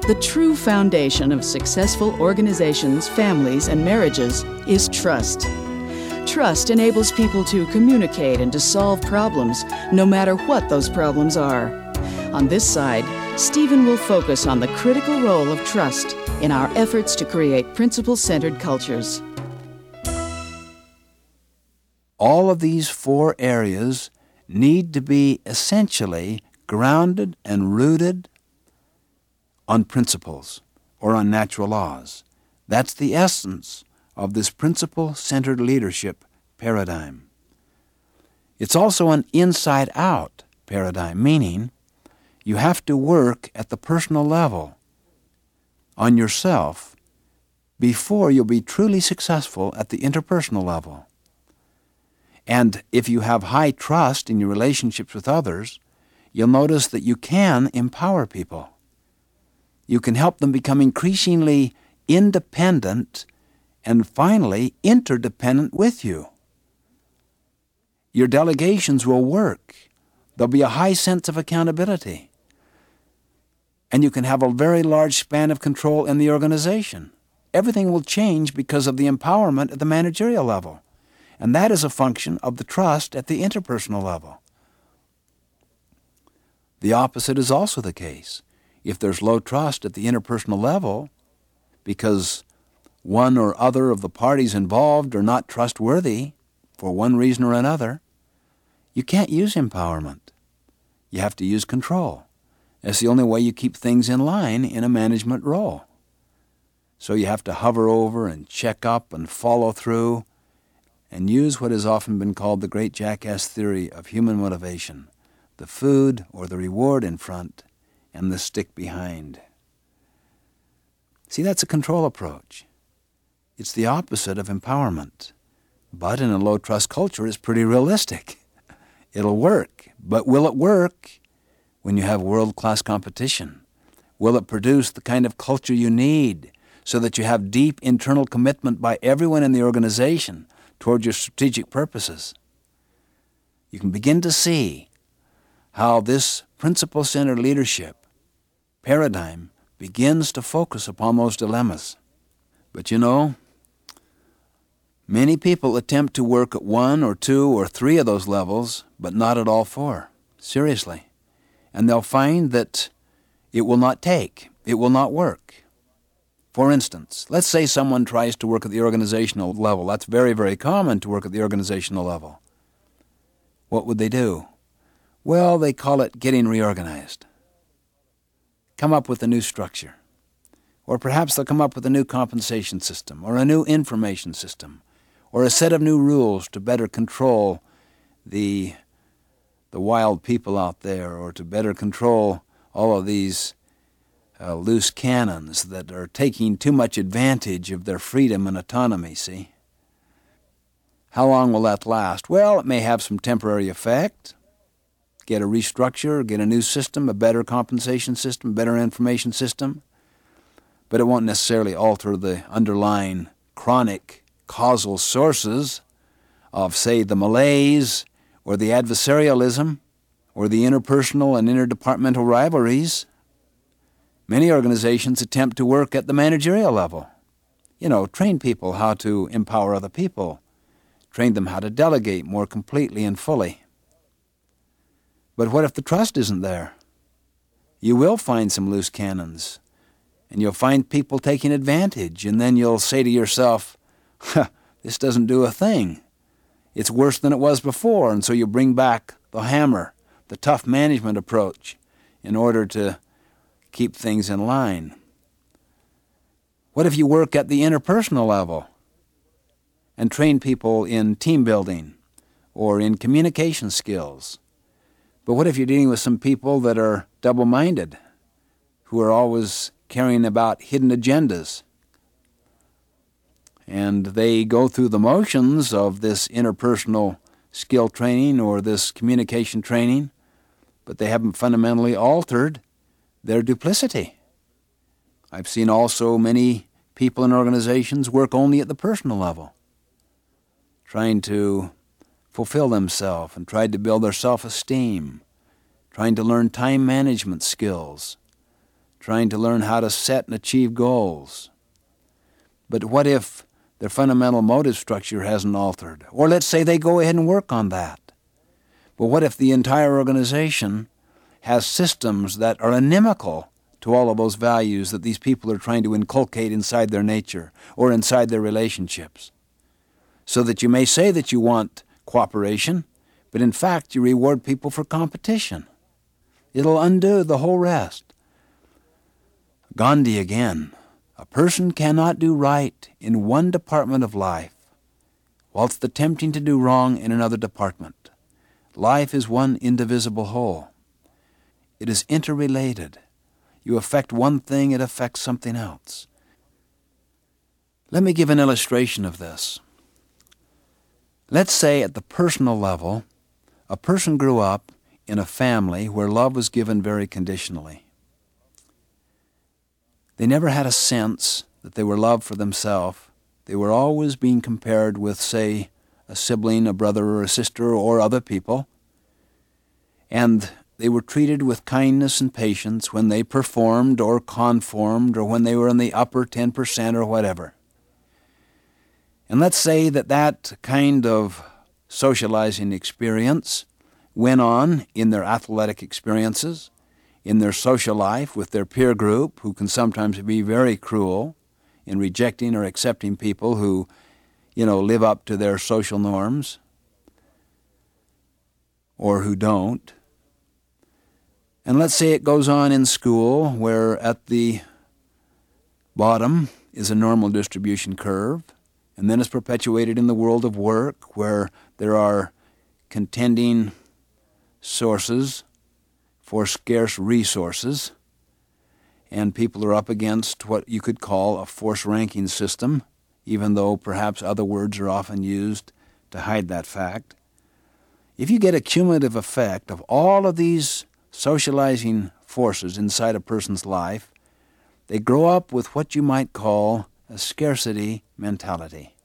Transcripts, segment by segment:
The true foundation of successful organizations, families, and marriages is trust. Trust enables people to communicate and to solve problems, no matter what those problems are. On this side, Stephen will focus on the critical role of trust in our efforts to create principle-centered cultures. All of these 4 areas need to be essentially grounded and rooted on principles or on natural laws. That's the essence of this principle-centered leadership paradigm. It's also an inside-out paradigm, meaning you have to work at the personal level on yourself before you'll be truly successful at the interpersonal level. And if you have high trust in your relationships with others, you'll notice that you can empower people. You can help them become increasingly independent and finally interdependent with you. Your delegations will work. There'll be a high sense of accountability. And you can have a very large span of control in the organization. Everything will change because of the empowerment at the managerial level. And that is a function of the trust at the interpersonal level. The opposite is also the case. If there's low trust at the interpersonal level, because one or other of the parties involved are not trustworthy for one reason or another, you can't use empowerment. You have to use control. That's the only way you keep things in line in a management role. So you have to hover over and check up and follow through and use what has often been called the great jackass theory of human motivation, the food or the reward in front and the stick behind. See, that's a control approach. It's the opposite of empowerment. But in a low-trust culture, it's pretty realistic. It'll work. But will it work when you have world-class competition? Will it produce the kind of culture you need so that you have deep internal commitment by everyone in the organization toward your strategic purposes? You can begin to see how this principle-centered leadership paradigm begins to focus upon those dilemmas. But you know, many people attempt to work at 1 or 2 or 3 of those levels, but not at all 4. Seriously. And they'll find that it will not take. It will not work. For instance, let's say someone tries to work at the organizational level. That's very, very common to work at the organizational level. What would they do? Well, they call it getting reorganized. Come up with a new structure. Or perhaps they'll come up with a new compensation system or a new information system or a set of new rules to better control the wild people out there, or to better control all of these loose cannons that are taking too much advantage of their freedom and autonomy, see? How long will that last? Well, it may have some temporary effect. Get a restructure, get a new system, a better compensation system, better information system. But it won't necessarily alter the underlying chronic causal sources of, say, the malaise or the adversarialism or the interpersonal and interdepartmental rivalries. Many organizations attempt to work at the managerial level. Train people how to empower other people. Train them how to delegate more completely and fully. But what if the trust isn't there? You will find some loose cannons, and you'll find people taking advantage, and then you'll say to yourself, this doesn't do a thing. It's worse than it was before, and so you bring back the hammer, the tough management approach, in order to keep things in line. What if you work at the interpersonal level and train people in team building or in communication skills? But what if you're dealing with some people that are double-minded, who are always carrying about hidden agendas? And they go through the motions of this interpersonal skill training or this communication training, but they haven't fundamentally altered their duplicity. I've seen also many people in organizations work only at the personal level, trying to fulfill themselves and tried to build their self-esteem, trying to learn time management skills, trying to learn how to set and achieve goals. But what if their fundamental motive structure hasn't altered? Or let's say they go ahead and work on that. But what if the entire organization has systems that are inimical to all of those values that these people are trying to inculcate inside their nature or inside their relationships? So that you may say that you want cooperation, but in fact you reward people for competition. It'll undo the whole rest. Gandhi again. A person cannot do right in one department of life, whilst attempting to do wrong in another department. Life is one indivisible whole. It is interrelated. You affect one thing, it affects something else. Let me give an illustration of this. Let's say at the personal level, a person grew up in a family where love was given very conditionally. They never had a sense that they were loved for themselves. They were always being compared with, say, a sibling, a brother or a sister, or other people. And they were treated with kindness and patience when they performed or conformed or when they were in the upper 10% or whatever. And let's say that that kind of socializing experience went on in their athletic experiences, in their social life with their peer group, who can sometimes be very cruel in rejecting or accepting people who, live up to their social norms or who don't. And let's say it goes on in school, where at the bottom is a normal distribution curve, and then it's perpetuated in the world of work, where there are contending sources for scarce resources, and people are up against what you could call a force ranking system, even though perhaps other words are often used to hide that fact. If you get a cumulative effect of all of these socializing forces inside a person's life, they grow up with what you might call a scarcity mentality.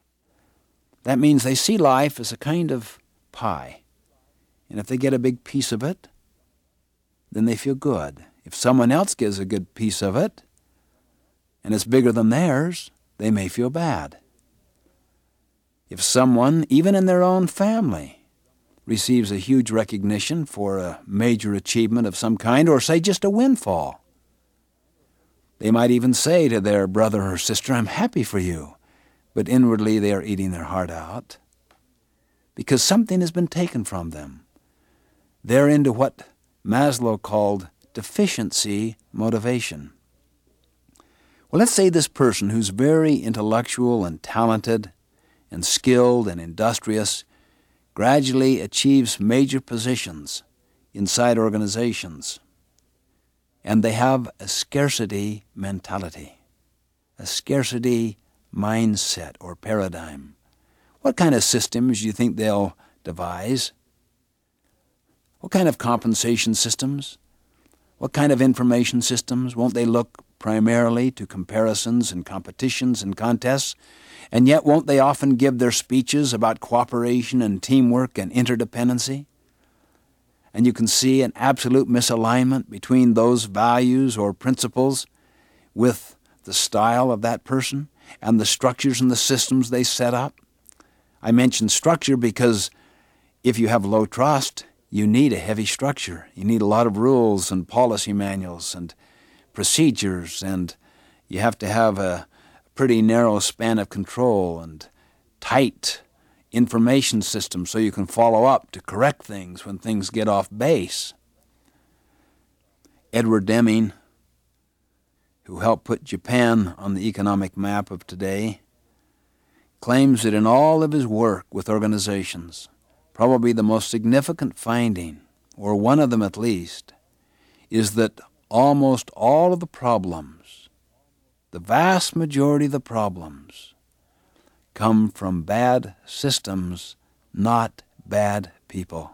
That means they see life as a kind of pie, and if they get a big piece of it, then they feel good. If someone else gives a good piece of it, and it's bigger than theirs, they may feel bad. If someone, even in their own family, receives a huge recognition for a major achievement of some kind, or say just a windfall, they might even say to their brother or sister, "I'm happy for you," but inwardly they are eating their heart out because something has been taken from them. They're into what Maslow called deficiency motivation. Well, let's say this person who's very intellectual and talented and skilled and industrious gradually achieves major positions inside organizations, and they have a scarcity mentality, a scarcity mindset or paradigm. What kind of systems do you think they'll devise? What kind of compensation systems? What kind of information systems? Won't they look primarily to comparisons and competitions and contests? And yet won't they often give their speeches about cooperation and teamwork and interdependency? And you can see an absolute misalignment between those values or principles with the style of that person and the structures and the systems they set up. I mention structure because if you have low trust, you need a heavy structure. You need a lot of rules and policy manuals and procedures, and you have to have a pretty narrow span of control and tight information system so you can follow up to correct things when things get off base. Edward Deming, who helped put Japan on the economic map of today, claims that in all of his work with organizations, probably the most significant finding, or one of them at least, is that almost all of the problems, the vast majority of the problems, come from bad systems, not bad people.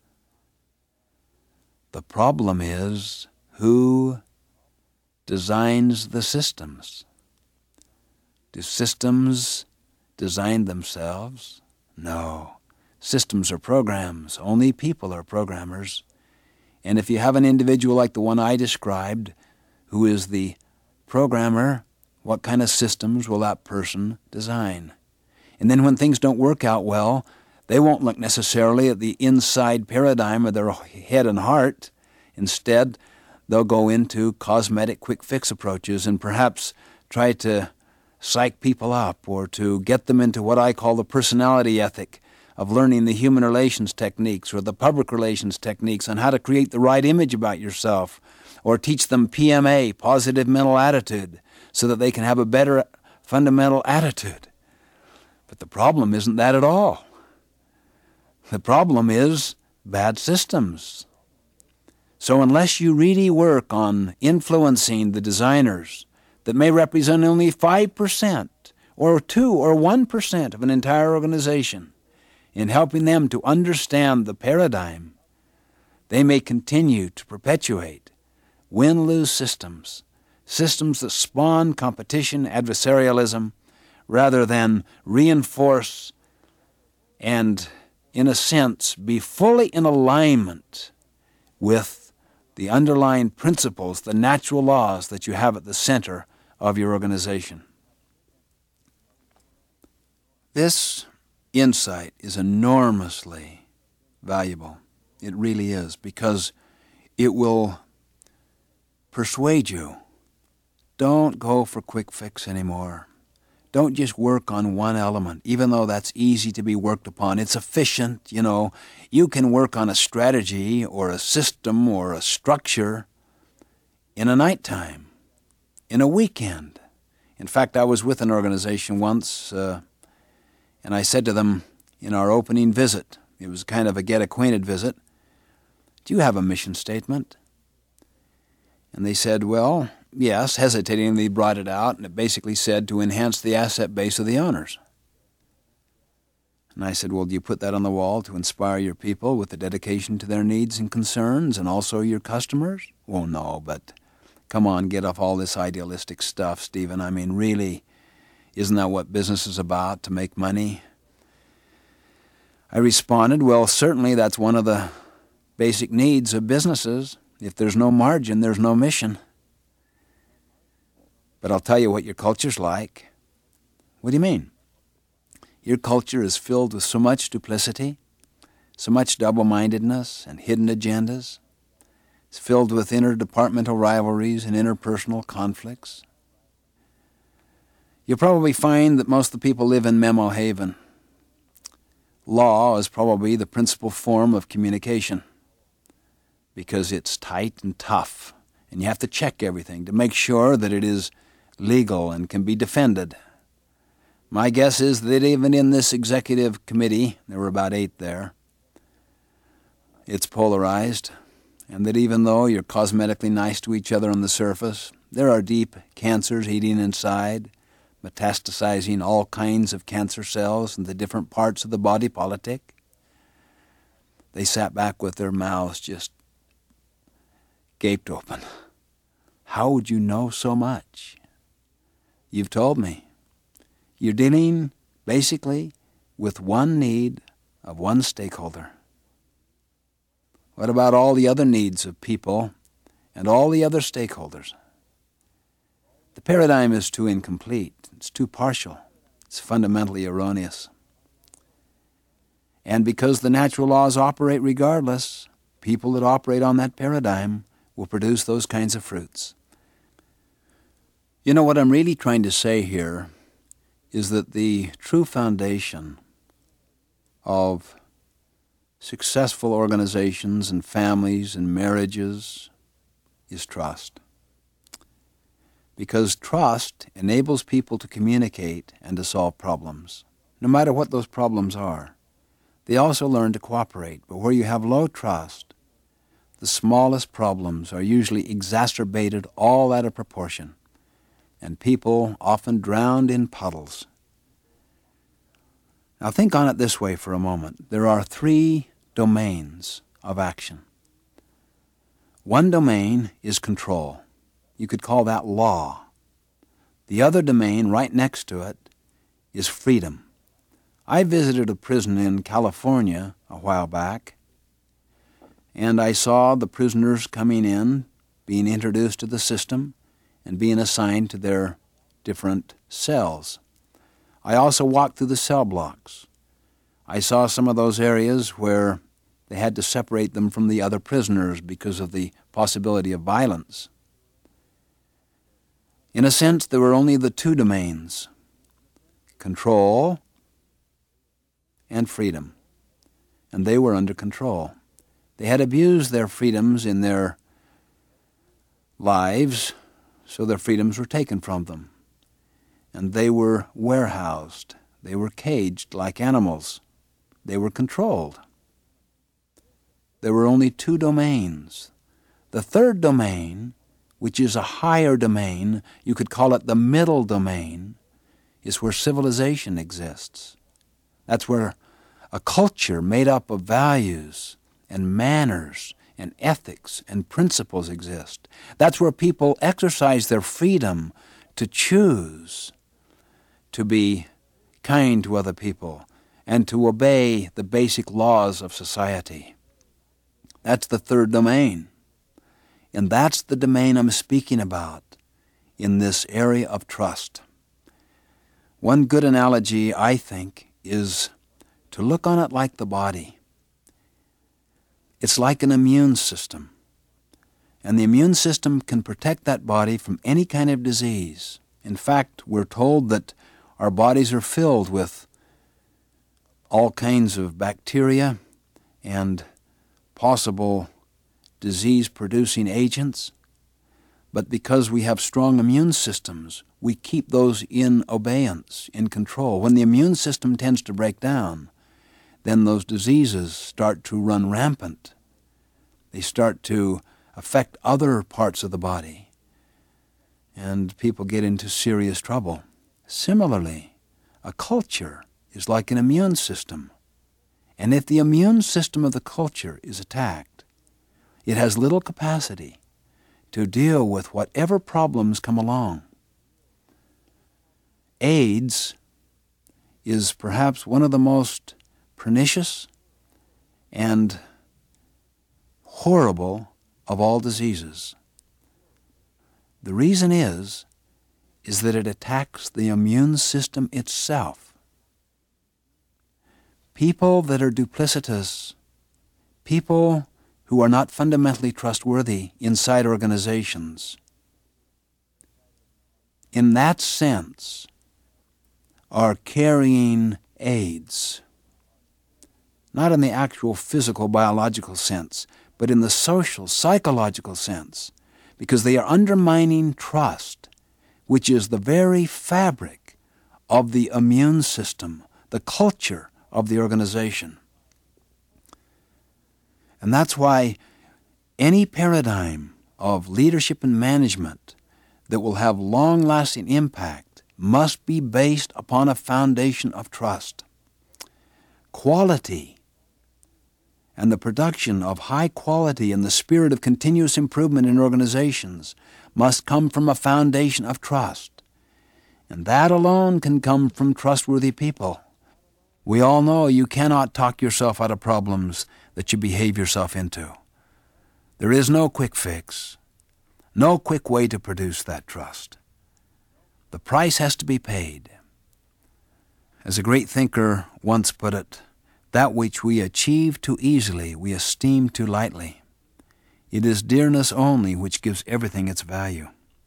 The problem is who designs the systems. Do systems design themselves? No. Systems are programs. Only people are programmers. And if you have an individual like the one I described, who is the programmer, what kind of systems will that person design? And then when things don't work out well, they won't look necessarily at the inside paradigm of their head and heart. Instead, they'll go into cosmetic quick fix approaches and perhaps try to psych people up or to get them into what I call the personality ethic of learning the human relations techniques or the public relations techniques on how to create the right image about yourself, or teach them PMA, positive mental attitude, so that they can have a better fundamental attitude. But the problem isn't that at all. The problem is bad systems. So unless you really work on influencing the designers that may represent only 5% or 2 or 1% of an entire organization, in helping them to understand the paradigm, they may continue to perpetuate win-lose systems, systems that spawn competition, adversarialism, rather than reinforce and, in a sense, be fully in alignment with the underlying principles, the natural laws that you have at the center of your organization. This insight is enormously valuable. It really is, because it will persuade you. Don't go for quick fix anymore. Don't just work on one element, even though that's easy to be worked upon. It's efficient, you know. You can work on a strategy or a system or a structure in a nighttime, in a weekend. In fact, I was with an organization once, and I said to them in our opening visit, it was kind of a get-acquainted visit, "Do you have a mission statement?" And they said, "Well, yes." Hesitating, they brought it out, and it basically said to enhance the asset base of the owners. And I said, "Well, do you put that on the wall to inspire your people with the dedication to their needs and concerns, and also your customers?" "Well, no, but come on, get off all this idealistic stuff, Stephen. I mean, really, isn't that what business is about, to make money?" I responded, "Well, certainly that's one of the basic needs of businesses. If there's no margin, there's no mission. But I'll tell you what your culture's like." "What do you mean?" "Your culture is filled with so much duplicity, so much double-mindedness and hidden agendas. It's filled with interdepartmental rivalries and interpersonal conflicts. You'll probably find that most of the people live in Memo Haven. Law is probably the principal form of communication because it's tight and tough, and you have to check everything to make sure that it is legal and can be defended. My guess is that even in this executive committee, there were about 8 there, it's polarized, and that even though you're cosmetically nice to each other on the surface, there are deep cancers eating inside, metastasizing all kinds of cancer cells in the different parts of the body politic." They sat back with their mouths just gaped open. "How would you know so much?" "You've told me. You're dealing, basically, with one need of one stakeholder. What about all the other needs of people and all the other stakeholders? The paradigm is too incomplete. It's too partial. It's fundamentally erroneous. And because the natural laws operate regardless, people that operate on that paradigm will produce those kinds of fruits." You know, what I'm really trying to say here is that the true foundation of successful organizations and families and marriages is trust. Because trust enables people to communicate and to solve problems, no matter what those problems are. They also learn to cooperate, but where you have low trust, the smallest problems are usually exacerbated all out of proportion, and people often drowned in puddles. Now think on it this way for a moment. There are 3 domains of action. One domain is control. You could call that law. The other domain right next to it is freedom. I visited a prison in California a while back, and I saw the prisoners coming in, being introduced to the system, and being assigned to their different cells. I also walked through the cell blocks. I saw some of those areas where they had to separate them from the other prisoners because of the possibility of violence. In a sense, there were only the two domains, control and freedom, and they were under control. They had abused their freedoms in their lives, so their freedoms were taken from them, and they were warehoused. They were caged like animals. They were controlled. There were only two domains. The third domain, which is a higher domain, you could call it the middle domain, is where civilization exists. That's where a culture made up of values and manners and ethics and principles exist. That's where people exercise their freedom to choose to be kind to other people and to obey the basic laws of society. That's the third domain. And that's the domain I'm speaking about in this area of trust. One good analogy, I think, is to look on it like the body. It's like an immune system. And the immune system can protect that body from any kind of disease. In fact, we're told that our bodies are filled with all kinds of bacteria and possible disease-producing agents, but because we have strong immune systems, we keep those in abeyance, in control. When the immune system tends to break down, then those diseases start to run rampant. They start to affect other parts of the body, and people get into serious trouble. Similarly, a culture is like an immune system. And if the immune system of the culture is attacked, it has little capacity to deal with whatever problems come along. AIDS is perhaps one of the most pernicious and horrible of all diseases. The reason is that it attacks the immune system itself. People that are duplicitous, people who are not fundamentally trustworthy inside organizations, in that sense, are carrying AIDS. Not in the actual physical, biological sense, but in the social, psychological sense, because they are undermining trust, which is the very fabric of the immune system, the culture of the organization. And that's why any paradigm of leadership and management that will have long-lasting impact must be based upon a foundation of trust. Quality and the production of high quality and the spirit of continuous improvement in organizations must come from a foundation of trust. And that alone can come from trustworthy people. We all know you cannot talk yourself out of problems that you behave yourself into. There is no quick fix, no quick way to produce that trust. The price has to be paid. As a great thinker once put it, that which we achieve too easily we esteem too lightly. It is dearness only which gives everything its value.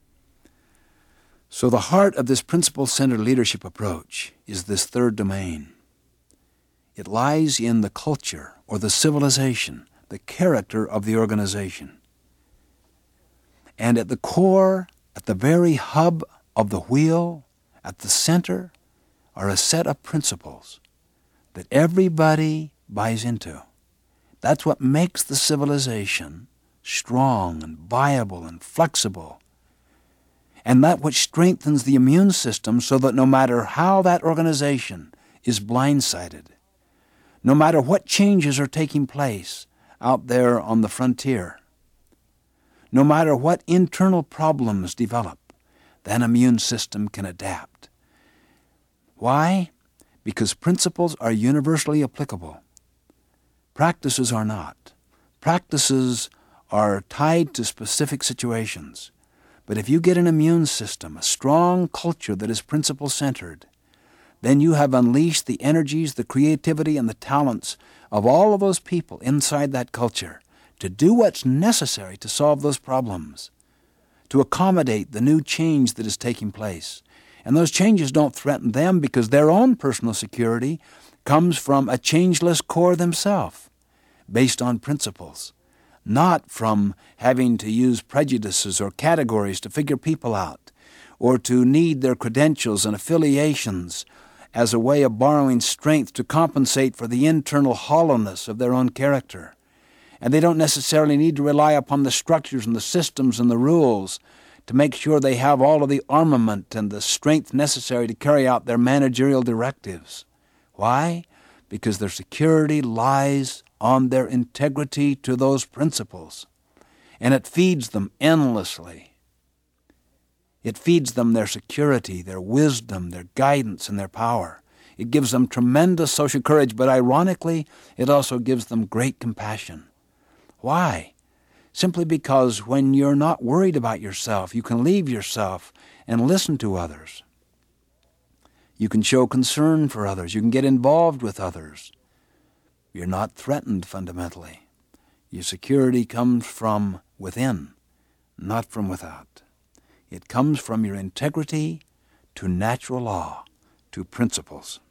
So the heart of this principle-centered leadership approach is this third domain. It lies in the culture or the civilization, the character of the organization. And at the core, at the very hub of the wheel, at the center, are a set of principles that everybody buys into. That's what makes the civilization strong and viable and flexible. And that which strengthens the immune system so that no matter how that organization is blindsided, no matter what changes are taking place out there on the frontier, no matter what internal problems develop, that immune system can adapt. Why? Because principles are universally applicable. Practices are not. Practices are tied to specific situations. But if you get an immune system, a strong culture that is principle-centered, then you have unleashed the energies, the creativity, and the talents of all of those people inside that culture to do what's necessary to solve those problems, to accommodate the new change that is taking place. And those changes don't threaten them because their own personal security comes from a changeless core themselves, based on principles, not from having to use prejudices or categories to figure people out, or to need their credentials and affiliations as a way of borrowing strength to compensate for the internal hollowness of their own character. And they don't necessarily need to rely upon the structures and the systems and the rules to make sure they have all of the armament and the strength necessary to carry out their managerial directives. Why? Because their security lies on their integrity to those principles, and it feeds them endlessly. It feeds them their security, their wisdom, their guidance, and their power. It gives them tremendous social courage, but ironically, it also gives them great compassion. Why? Simply because when you're not worried about yourself, you can leave yourself and listen to others. You can show concern for others. You can get involved with others. You're not threatened fundamentally. Your security comes from within, not from without. It comes from your integrity to natural law, to principles.